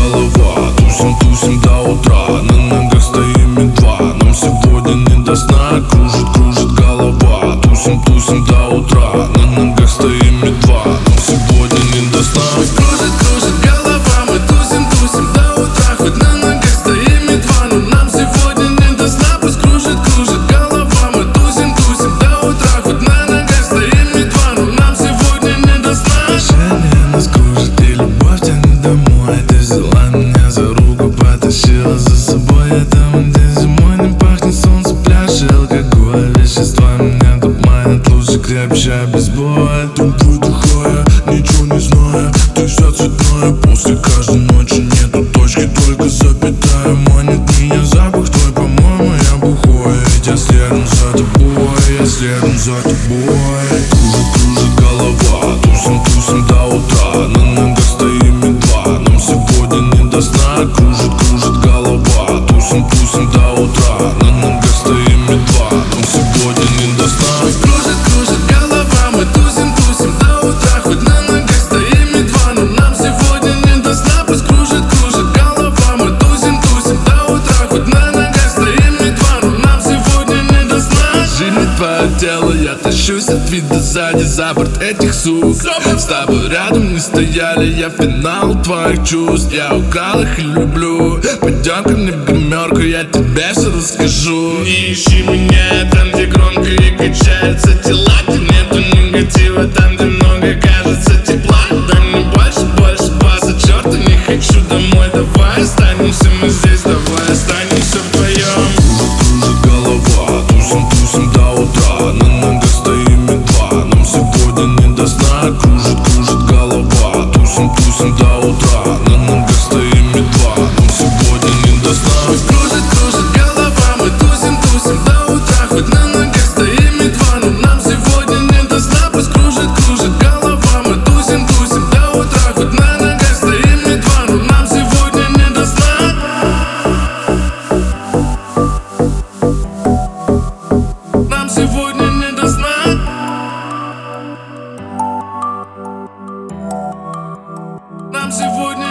голова. Тусим, тусим до утра, на ногах стоим едва. Нам сегодня не до сна, кружит, кружит голова. Тусим, тусим до утра, на ногах стоим едва. Нам сегодня не до сна. Кружит, кружит голова, мы тусим, тусим до утра. Хоть на ногах стоим едва, но нам сегодня не до сна. Пусть кружит, кружит голова, мы тусим, тусим до утра. Хоть на ногах стоим едва, но нам сегодня не до сна. Прощание нас кружит и любовь тянет домой. Ты взяла меня за руку, потащила за собой. Я там, где зимой не пахнет солнце, пляж и алкоголь. Вещества меня тут манят, лучше крепче обезболь. Ты выдыхая, ничего не зная, ты вся цветная. После каждой ночи нету точки, только запятая. Манит меня запах твой, по-моему, я бухой. Ведь я следом за тобой, я следом за тобой. Кружит, кружит голова, тусим, тусим до утра. На ногах стоим едва, нам сегодня не до сна. Кружит, кружит голова, тусим, тусим до утра. На ногах стоим едва, нам сегодня не до сна. Кружит, кружит голова, мы тусим, тусим до утра. Хоть на ногах стоим едва, но нам сегодня не до сна. Пусть кружит, кружит голова, мы тусим, тусим до утра. Хоть на ногах стоим едва, но нам сегодня не до сна. Жили твое тело, я тащусь от вида сзади за борт этих сук. С тобой рядом не стояли, я финал твоих чувств. Я украл их и люблю. Пойдем ко мне в гримерку, я тебе все расскажу. Не ищи меня там, где громко и качаются тела. Где нету негатива, там, где много кажется тепла. Дай мне больше, больше баса, черт, я не хочу домой. Давай останемся мы здесь, давай останемся вдвоем. Кружит, кружит голова, тусим, тусим до утра. На ногах стоим едва, нам сегодня не до сна. Кружит, кружит голова, тусим, тусим до утра. На ногах стоим едва, нам сегодня не до сна. Кружит, кружит голова, мы тусим, тусим до утра. Хоть на ногах стоим едва, но нам сегодня не до сна. Пусть кружит, кружит голова, мы тусим, тусим до утра. Хоть на ногах стоим едва, но нам сегодня не до сна. Нам сегодня не до сна. Нам сегодня